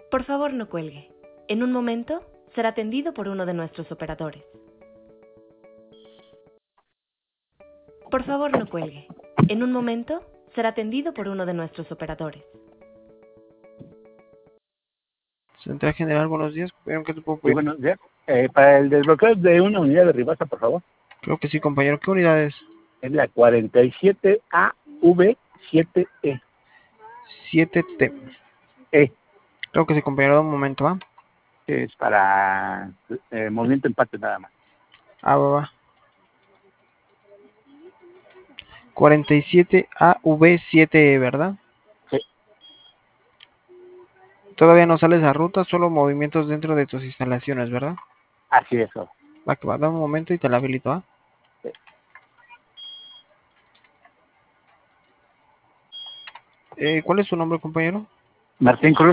Por favor, no cuelgue. En un momento será atendido por uno de nuestros operadores. Por favor, no cuelgue. En un momento será atendido por uno de nuestros operadores. Central General, buenos días. ¿Vieron que te puedo Sí, apoyar? buenos días. Para el desbloqueo de una unidad de Ribasa, por favor. Creo que sí, compañero. ¿Qué unidad es? Es la 47AV7E. 7T. Creo que sí, compañero. Un momento, ¿va? Es para movimiento empate nada más. Va. 47AV7E, ¿verdad? Sí. Todavía no sales a ruta, solo movimientos dentro de tus instalaciones, ¿verdad? Así es. Va, que va. Dame un momento y te la habilito, ¿ah? Sí. ¿Cuál es su nombre, compañero? Martín Cruz.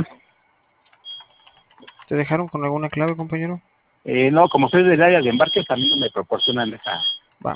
¿Te dejaron con alguna clave, compañero? No, como soy del área de embarque, también me proporcionan esa. Va.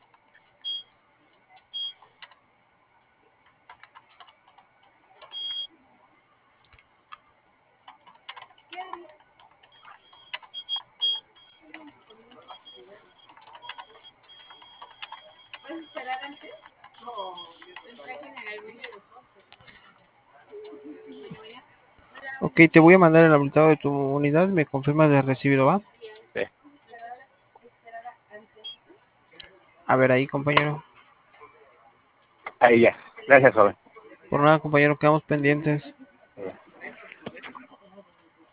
Ok, te voy a mandar el habilitado de tu unidad. Me confirmas de recibido, ¿va? Sí. A ver ahí, compañero. Ahí ya. Gracias, joven. Por nada, compañero, quedamos pendientes.